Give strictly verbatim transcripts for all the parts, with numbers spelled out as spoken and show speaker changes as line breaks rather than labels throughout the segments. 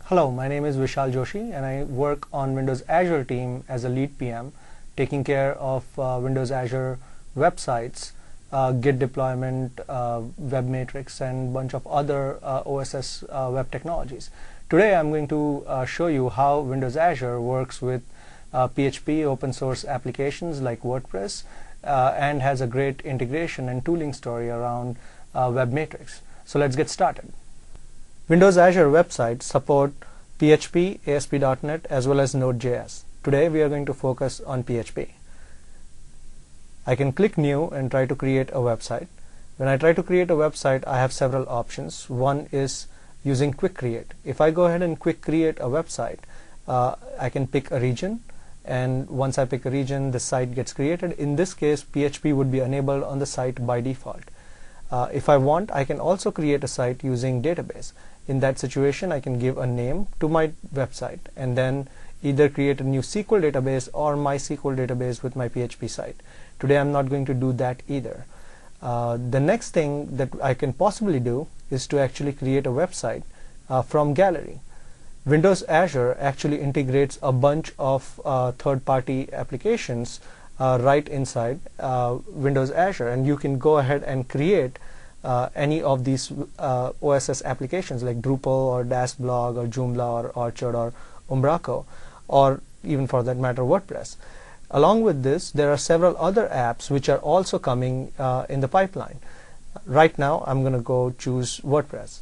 Hello, my name is Vishal Joshi and I work on Windows Azure team as a lead P M, taking care of uh, Windows Azure websites, uh, Git deployment, uh, web matrix, and a bunch of other uh, O S S uh, web technologies. Today I'm going to uh, show you how Windows Azure works with uh, P H P open source applications like WordPress uh, and has a great integration and tooling story around uh, web matrix. So let's get started. Windows Azure websites support P H P, A S P dot net, as well as Node dot J S. Today we are going to focus on P H P. I can click New and try to create a website. When I try to create a website, I have several options. One is using Quick Create. If I go ahead and Quick Create a website, uh, I can pick a region, and once I pick a region, the site gets created. In this case, P H P would be enabled on the site by default. Uh, if I want, I can also create a site using database. In that situation, I can give a name to my website and then either create a new S Q L database or MySQL database with my P H P site. Today I'm not going to do that either. Uh, the next thing that I can possibly do is to actually create a website uh, from gallery. Windows Azure actually integrates a bunch of uh, third-party applications uh, right inside uh, Windows Azure, and you can go ahead and create Uh, any of these uh, O S S applications like Drupal or DashBlog or Joomla or Orchard or Umbraco, or even for that matter WordPress. Along with this, there are several other apps which are also coming uh, in the pipeline. Right now I'm going to go choose WordPress.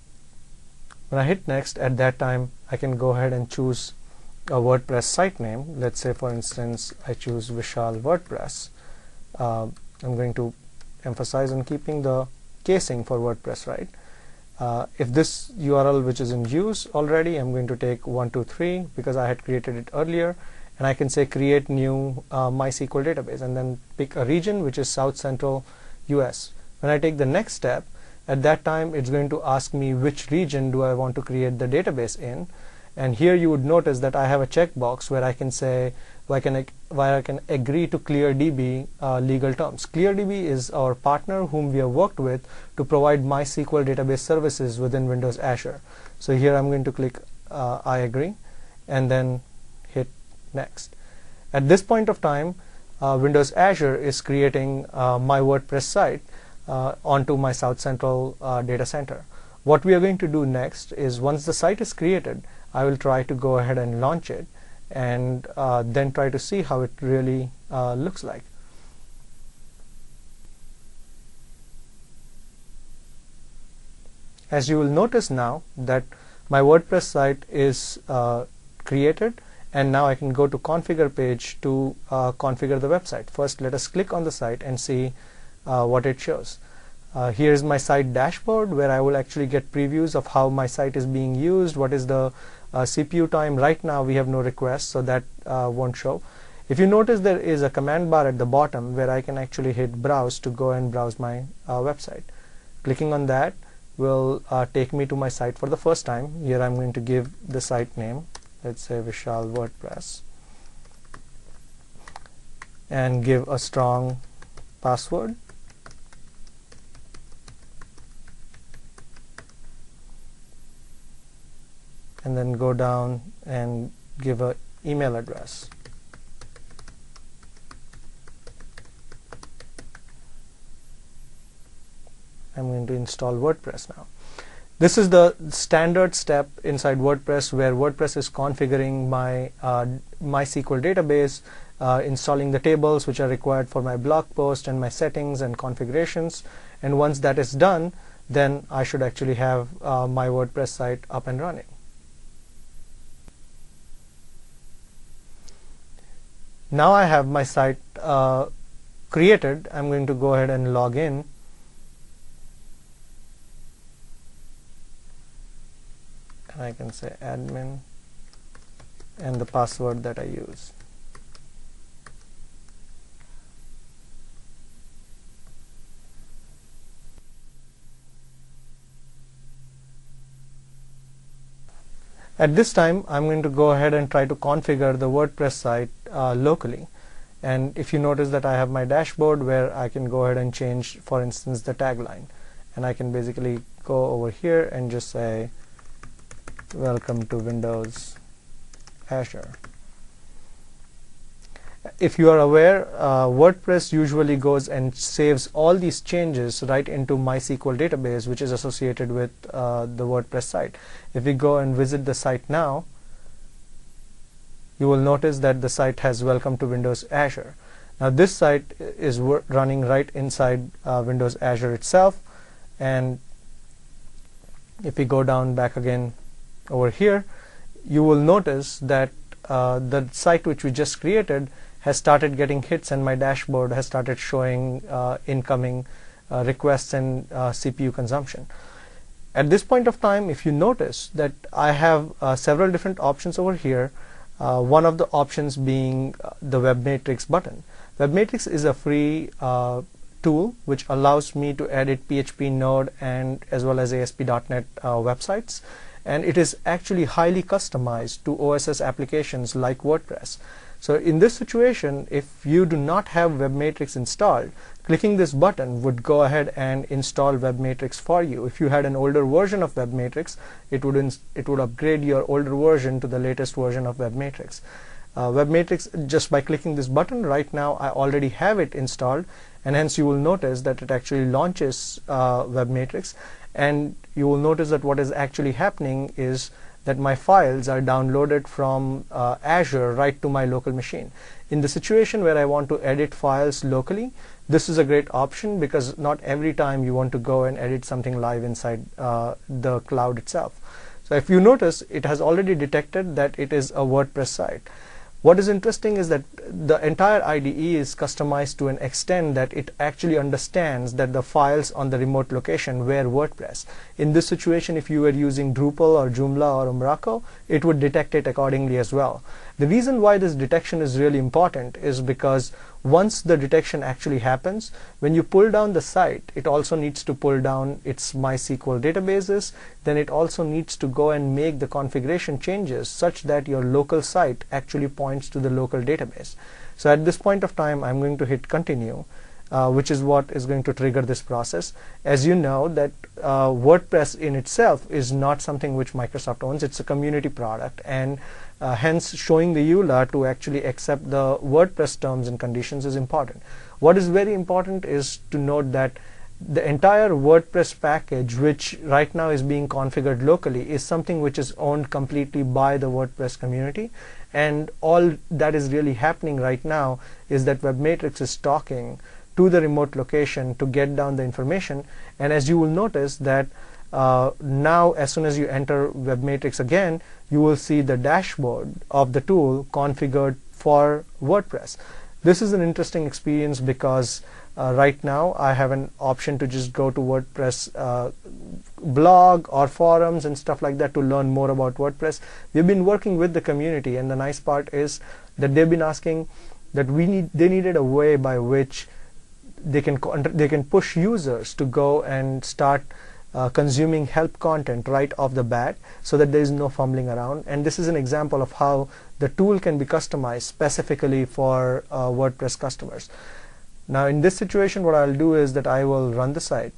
When I hit next, at that time I can go ahead and choose a WordPress site name. Let's say, for instance, I choose Vishal WordPress. uh, I'm going to emphasize on keeping the casing for WordPress, right? Uh, if this U R L which is in use already, I'm going to take one two three because I had created it earlier, and I can say create new uh, MySQL database and then pick a region which is South Central U S. When I take the next step, at that time it's going to ask me which region do I want to create the database in, and here you would notice that I have a checkbox where I can say where I can, where I can agree to ClearDB uh, legal terms. ClearDB is our partner whom we have worked with to provide MySQL database services within Windows Azure. So here I'm going to click uh, I agree and then hit next. At this point of time, uh, Windows Azure is creating uh, my WordPress site uh, onto my South Central uh, data center. What we are going to do next is, once the site is created, I will try to go ahead and launch it and uh, then try to see how it really uh, looks like. As you will notice now that my WordPress site is uh, created, and now I can go to configure page to uh, configure the website. First, let us click on the site and see uh, what it shows. Uh, here is my site dashboard, where I will actually get previews of how my site is being used, what is the uh, C P U time. Right now we have no requests, so that uh, won't show. If you notice, there is a command bar at the bottom where I can actually hit browse to go and browse my uh, website. Clicking on that will uh, take me to my site for the first time. Here I'm going to give the site name, let's say Vishal WordPress, and give a strong password. And then go down and give an email address. I'm going to install WordPress now. This is the standard step inside WordPress, where WordPress is configuring my uh, MySQL database, uh, installing the tables which are required for my blog post, and my settings and configurations. And once that is done, then I should actually have uh, my WordPress site up and running. Now I have my site uh, created. I'm going to go ahead and log in. And I can say admin and the password that I use. At this time, I'm going to go ahead and try to configure the WordPress site uh, locally. And if you notice that I have my dashboard where I can go ahead and change, for instance, the tagline. And I can basically go over here and just say welcome to Windows Azure. If you are aware, uh, WordPress usually goes and saves all these changes right into MySQL database, which is associated with uh, the WordPress site. If we go and visit the site now, you will notice that the site has welcome to Windows Azure. Now this site is running right inside uh, Windows Azure itself, and if we go down back again over here, you will notice that uh, the site which we just created has started getting hits, and my dashboard has started showing uh, incoming uh, requests and uh, C P U consumption. At this point of time, if you notice that I have uh, several different options over here, uh, one of the options being uh, the Web Matrix button. Web Matrix is a free uh, tool which allows me to edit P H P, Node, and as well as A S P dot net uh, websites, and it is actually highly customized to O S S applications like WordPress. So in this situation, if you do not have Web Matrix installed, clicking this button would go ahead and install Web Matrix for you. If you had an older version of Web Matrix, it would ins it would upgrade your older version to the latest version of Web Matrix. Uh, Web Matrix, just by clicking this button right now, I already have it installed, and hence you will notice that it actually launches uh, Web Matrix, and you will notice that what is actually happening is that my files are downloaded from uh, Azure right to my local machine. In the situation where I want to edit files locally, this is a great option because not every time you want to go and edit something live inside uh, the cloud itself. So if you notice, it has already detected that it is a WordPress site. What is interesting is that the entire I D E is customized to an extent that it actually understands that the files on the remote location were WordPress. In this situation, if you were using Drupal or Joomla or Umbraco, it would detect it accordingly as well. The reason why this detection is really important is because once the detection actually happens, when you pull down the site, it also needs to pull down its MySQL databases. Then it also needs to go and make the configuration changes such that your local site actually points to the local database. So at this point of time, I'm going to hit continue, uh, which is what is going to trigger this process. As you know that uh, WordPress in itself is not something which Microsoft owns. It's a community product, and Uh, hence showing the E U L A to actually accept the WordPress terms and conditions is important. What is very important is to note that the entire WordPress package, which right now is being configured locally, is something which is owned completely by the WordPress community, and all that is really happening right now is that Web Matrix is talking to the remote location to get down the information. And as you will notice that Uh, now as soon as you enter Web Matrix again, you will see the dashboard of the tool configured for WordPress. This is an interesting experience because uh, right now I have an option to just go to WordPress uh, blog or forums and stuff like that to learn more about WordPress. We've been working with the community, and the nice part is that they've been asking that we need they needed a way by which they can they can push users to go and start Uh, consuming help content right off the bat, so that there is no fumbling around. And this is an example of how the tool can be customized specifically for uh, WordPress customers. Now in this situation, what I'll do is that I will run the site,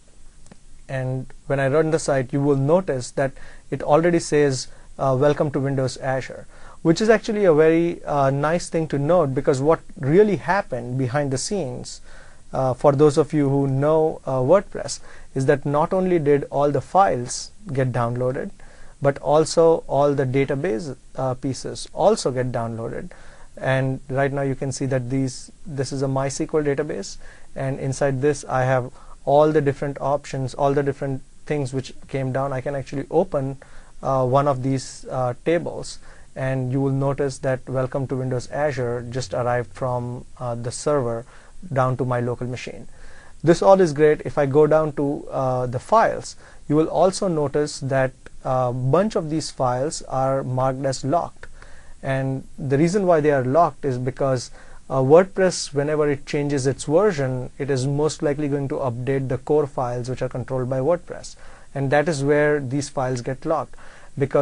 and when I run the site, you will notice that it already says uh, welcome to Windows Azure, which is actually a very uh, nice thing to note, because what really happened behind the scenes, Uh, for those of you who know uh, WordPress, is that not only did all the files get downloaded, but also all the database uh, pieces also get downloaded. And right now you can see that these this is a MySQL database, and inside this I have all the different options, all the different things which came down. I can actually open uh, one of these uh, tables, and you will notice that welcome to Windows Azure just arrived from uh, the server down to my local machine. This all is great. If I go down to uh, the files, you will also notice that a bunch of these files are marked as locked, and the reason why they are locked is because uh, WordPress, whenever it changes its version, it is most likely going to update the core files which are controlled by WordPress, and that is where these files get locked, because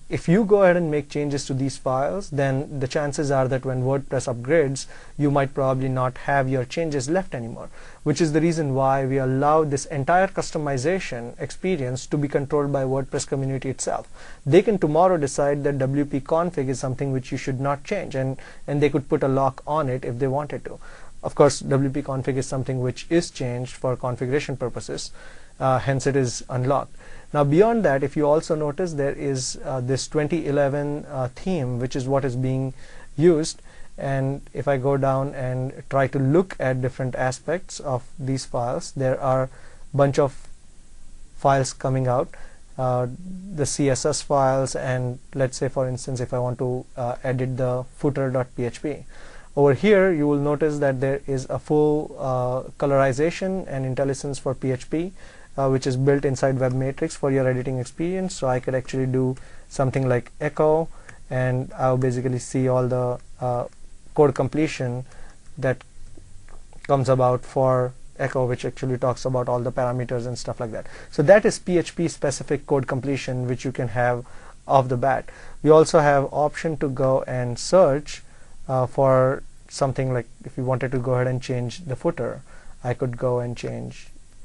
if you go ahead and make changes to these files, then the chances are that when WordPress upgrades, you might probably not have your changes left anymore, which is the reason why we allow this entire customization experience to be controlled by WordPress community itself. They can tomorrow decide that W P config is something which you should not change, and, and they could put a lock on it if they wanted to. Of course, W P config is something which is changed for configuration purposes, uh, hence it is unlocked. Now beyond that, if you also notice, there is uh, this twenty eleven uh, theme, which is what is being used. And if I go down and try to look at different aspects of these files, there are a bunch of files coming out, uh, the C S S files, and let's say for instance if I want to uh, edit the footer.php. Over here you will notice that there is a full uh, colorization and IntelliSense for P H P, Uh, which is built inside WebMatrix for your editing experience. So I could actually do something like echo, and I'll basically see all the uh, code completion that comes about for echo, which actually talks about all the parameters and stuff like that. So that is P H P specific code completion which you can have off the bat. We also have option to go and search uh, for something like, if you wanted to go ahead and change the footer, I could go and change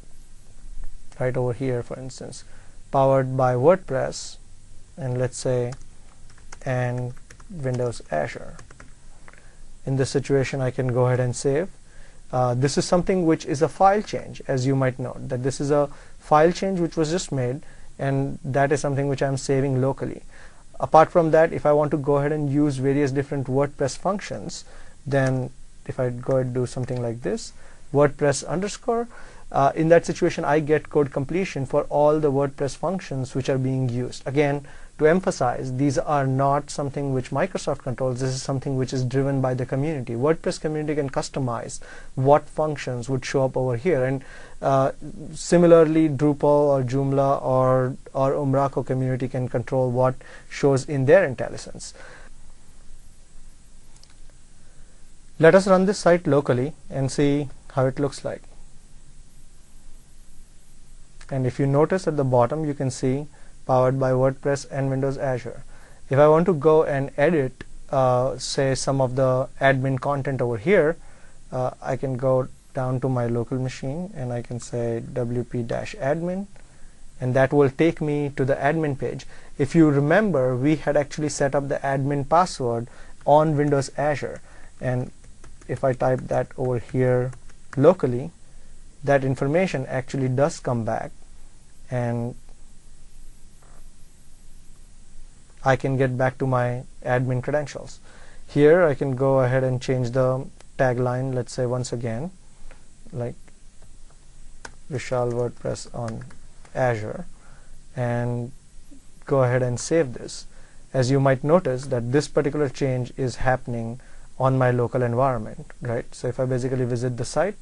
right over here, for instance, powered by WordPress, and let's say and Windows Azure. In this situation I can go ahead and save. Uh, this is something which is a file change, as you might note that this is a file change which was just made, and that is something which I'm saving locally. Apart from that, if I want to go ahead and use various different WordPress functions, then if I go and do something like this, WordPress underscore, Uh, in that situation I get code completion for all the WordPress functions which are being used. Again, to emphasize, these are not something which Microsoft controls. This is something which is driven by the community. WordPress community can customize what functions would show up over here, and uh, similarly Drupal or Joomla or, or Umbraco community can control what shows in their IntelliSense. Let us run this site locally and see how it looks like. And if you notice at the bottom, you can see powered by WordPress and Windows Azure. If I want to go and edit uh, say some of the admin content over here, uh, I can go down to my local machine and I can say W P-admin, and that will take me to the admin page. If you remember, we had actually set up the admin password on Windows Azure, and if I type that over here locally, that information actually does come back, and I can get back to my admin credentials. Here I can go ahead and change the tagline, let's say once again, like Vishal WordPress on Azure, and go ahead and save this. As you might notice that this particular change is happening on my local environment, right? So if I basically visit the site,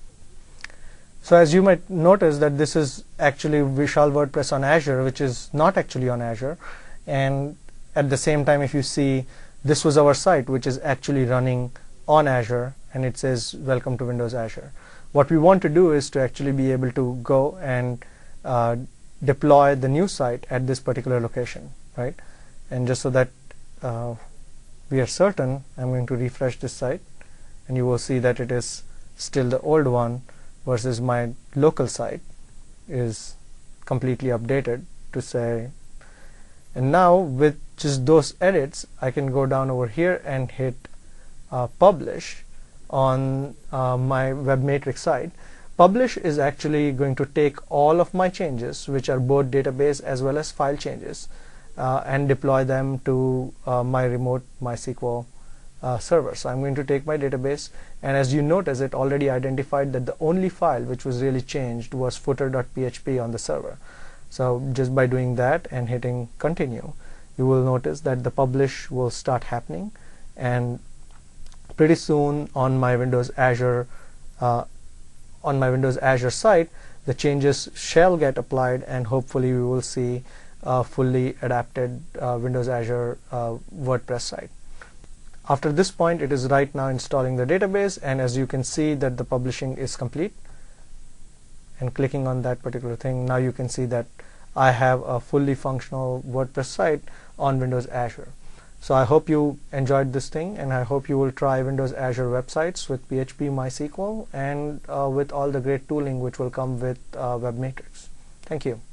so as you might notice that this is actually Vishal WordPress on Azure, which is not actually on Azure, and at the same time if you see, this was our site which is actually running on Azure, and it says welcome to Windows Azure. What we want to do is to actually be able to go and uh, deploy the new site at this particular location, right? And just so that uh, we are certain, I'm going to refresh this site, and you will see that it is still the old one versus my local site is completely updated to say. And now with just those edits, I can go down over here and hit uh, publish on uh, my WebMatrix site. Publish is actually going to take all of my changes, which are both database as well as file changes, uh, and deploy them to uh, my remote MySQL uh, server. So I'm going to take my database, and as you notice, it already identified that the only file which was really changed was footer.php on the server. So just by doing that and hitting continue, you will notice that the publish will start happening, and pretty soon on my Windows Azure uh, on my Windows Azure site, the changes shall get applied, and hopefully we will see a fully adapted uh, Windows Azure uh, WordPress site. After this point, it is right now installing the database, and as you can see that the publishing is complete, and clicking on that particular thing, now you can see that I have a fully functional WordPress site on Windows Azure. So I hope you enjoyed this thing, and I hope you will try Windows Azure websites with P H P, MySQL, and uh, with all the great tooling which will come with uh, WebMatrix. Thank you.